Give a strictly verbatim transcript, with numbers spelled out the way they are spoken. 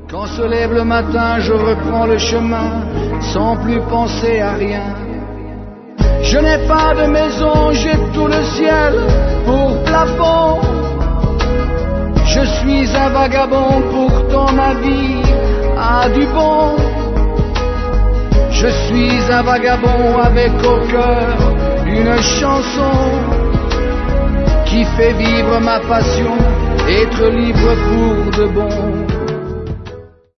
Quand se lève le matin, je reprends le chemin sans plus penser à rien. Je n'ai pas de maison, j'ai tout le ciel pour plafond. Je suis un vagabond, pourtant ma vie a du bon. Je suis un vagabond avec au cœur une chanson qui fait vivre ma passion, être libre pour de bon.